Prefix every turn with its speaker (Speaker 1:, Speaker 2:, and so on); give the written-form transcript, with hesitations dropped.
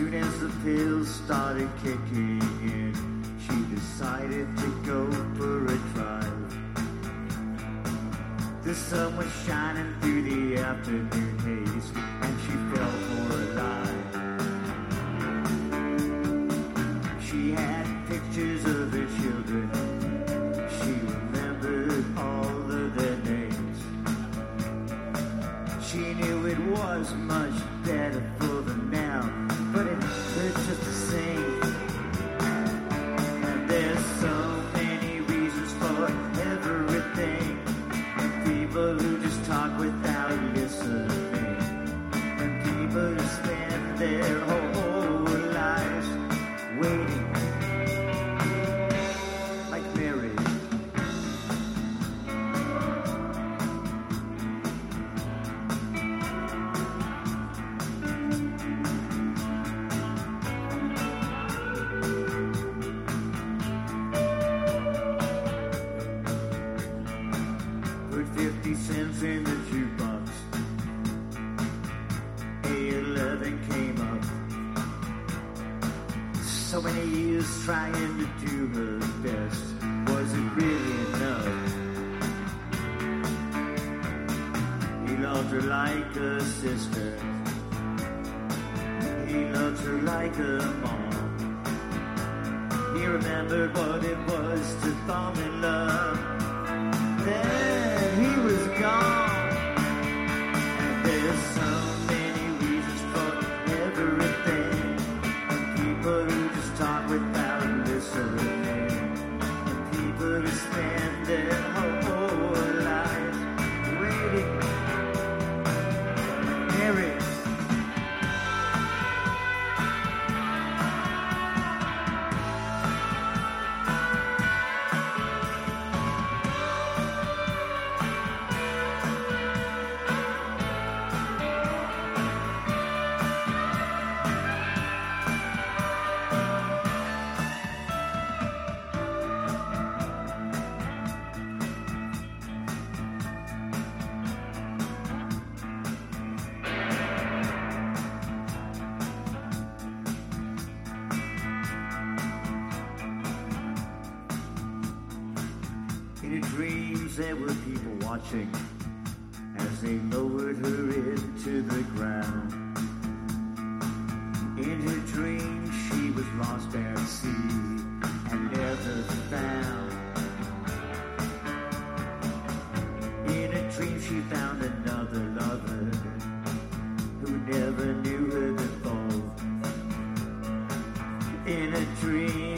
Speaker 1: soon as the pills started kicking in, she decided to go for a drive. The sun was shining through the afternoon haze, and she felt more alive. She had pictures of her children. She remembered all of their names. She knew it was much better for them now, but it hurt just the same. And there's so many reasons for everything, and people who just talk without listening, and people who spend their whole lives waiting, like Mary. Put 50 cents in the jukebox. A11 came up. So many years trying to do her best. Was it really enough? He loved her like a sister. He loved her like a mom. He remembered what it was to fall in love. Then he was gone. And there's so many reasons for everything, and people who just talk without listening, and people who spend their whole lives waiting. Mary. In her dreams there were people watching as they lowered her into the ground. In her dreams she was lost at sea and never found. In her dreams she found another lover who never knew her before. In her dreams